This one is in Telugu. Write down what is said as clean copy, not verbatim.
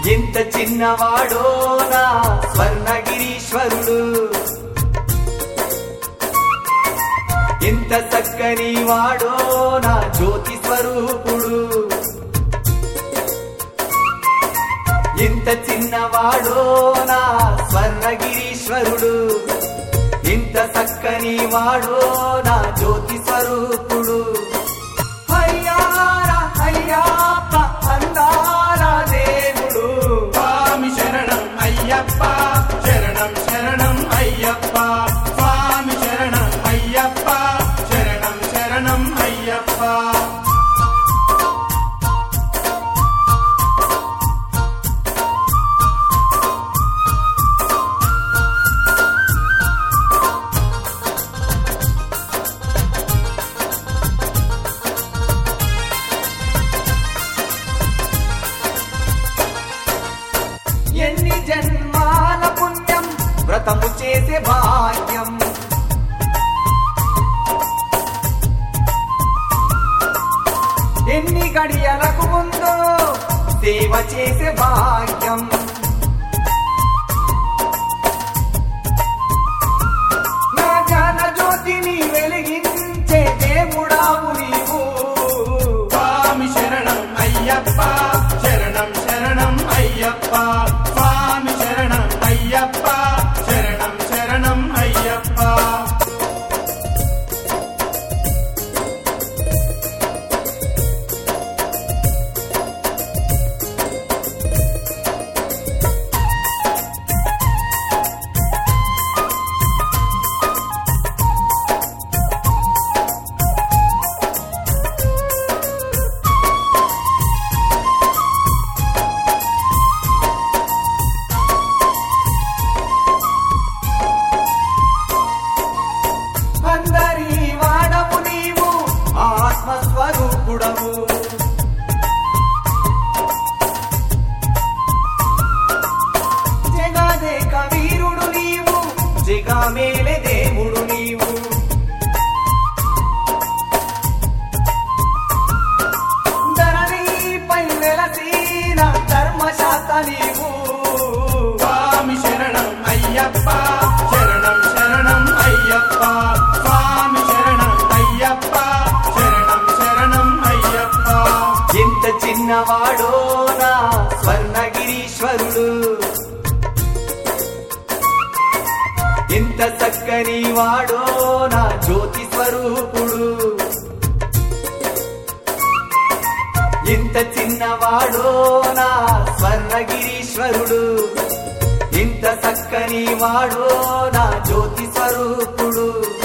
ఇంత చిన్నవాడో నా స్వర్ణగిరీశ్వరుడు, ఇంత చక్కని వాడో నా జ్యోతి స్వరూపుడు, ఇంత చిన్నవాడో నా స్వర్ణగిరీశ్వరుడు, ఇంత చక్కని వాడో నా జ్యోతి స్వరూపుడు. అయ్యారా అయ్యప్ప అందాల దేవుడు, స్వామి శరణం అయ్యప్ప, శరణం శరణం అయ్యప్ప, స్వామి శరణం అయ్యప్ప, శరణం శరణం అయ్యప్ప. ఎన్ని జన్మాల పుణ్యం వ్రతము చేసే భాగ్యం, ఎన్ని గడియలకు ఉందో సేవ చేసే భాగ్యం, నా జ్ఞాన జ్యోతిని వెలిగించే దేవుడావు నీవు. స్వామి శరణం అయ్యప్ప, శరణం శరణం అయ్యప్ప, స్వామి శరణం అయ్యప్ప, శరణం శరణం అయ్యప్ప. అందరి వాడవు నీవు ఆత్మస్వరూపుడవు, జగాదేక వీరుడు నీవు, జగమేలే దేవుడు నీవు, ధరణిపై వెలసిన ధర్మశాస్త్ర నీవు. స్వామి శరణం అయ్యప్ప, శరణం శరణం అయ్యప్ప, స్వామి శరణం అయ్యప్ప, శరణం శరణం అయ్యప్ప. ఇంత చిన్నవాడో నా స్వర్ణగిరీశ్వరుడు, ఇంత చక్కని వాడో నా జ్యోతి స్వరూపుడు, ఇంత చిన్నవాడో నా స్వర్ణగిరీశ్వరుడు, ఇంత చక్కని వాడో నా జ్యోతి స్వరూపుడు.